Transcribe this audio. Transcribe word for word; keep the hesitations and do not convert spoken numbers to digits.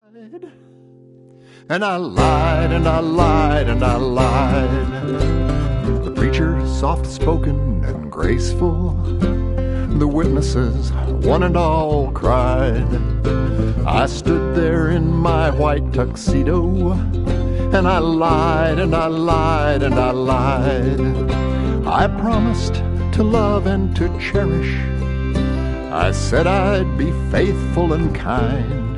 And I lied, and I lied, and I lied. The preacher, soft-spoken and graceful, the witnesses, one and all, cried. I stood there in my white tuxedo, and I lied, and I lied, and I lied. I promised to love and to cherish. I said I'd be faithful and kind.